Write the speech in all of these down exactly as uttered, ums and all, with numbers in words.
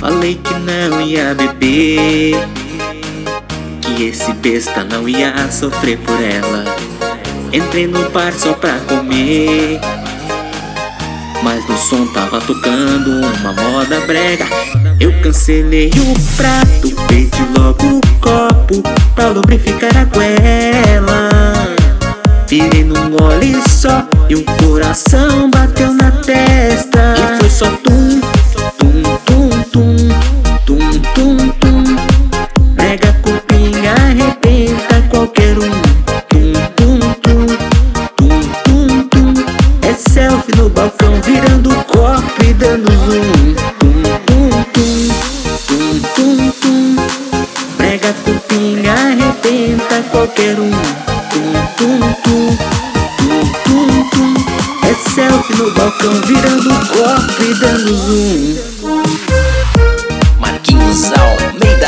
Falei que não ia beber, que esse besta não ia sofrer por ela. Entrei no bar só pra comer, mas no som tava tocando uma moda brega. Eu cancelei o prato, pedi logo o copo pra lubrificar a goela. Virei num gole só e o coração bateu na testa. E foi só tum, tum, tum, tum, tum, tum, tum. Brega, cupinha, arrebenta qualquer um. Tum, tum, tum, tum, tum, tum. É selfie no balcão, virando o copo e dando zoom. Tum, tum, tum, tum, tum, tum. Brega, cupinha, arrebenta qualquer um. Tum, tum, tum, tum, tum, tum. É selfie no balcão, virando o copo e dando zoom. Marquinhos Almeida.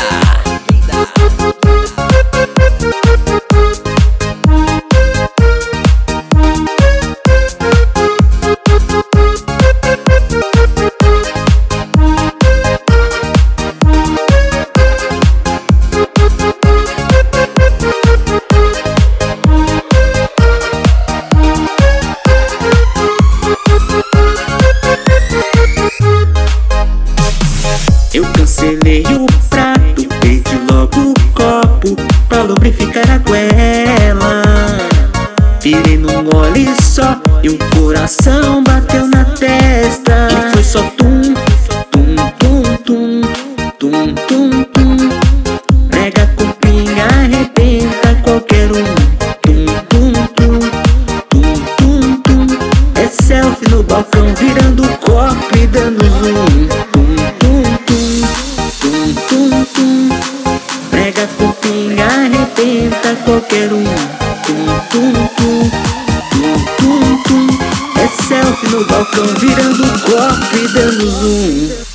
Eu cancelei o prato, pedi logo o copo pra lubrificar a goela. Virei num gole só e o coração bateu na testa. E foi só tum, tum, tum, tum, tum, tum, tum. Prega, cupinha, arrebenta qualquer um. Tum, tum, tum, tum, tum, tum. É selfie no balcão, virando o copo e dando zoom. Tum, tum, tum, tum, tum. Prega, cupinha, arrebenta qualquer um. Tum, tum, tum, tum, tum, tum. É selfie no balcão, virando o copo e dando zoom.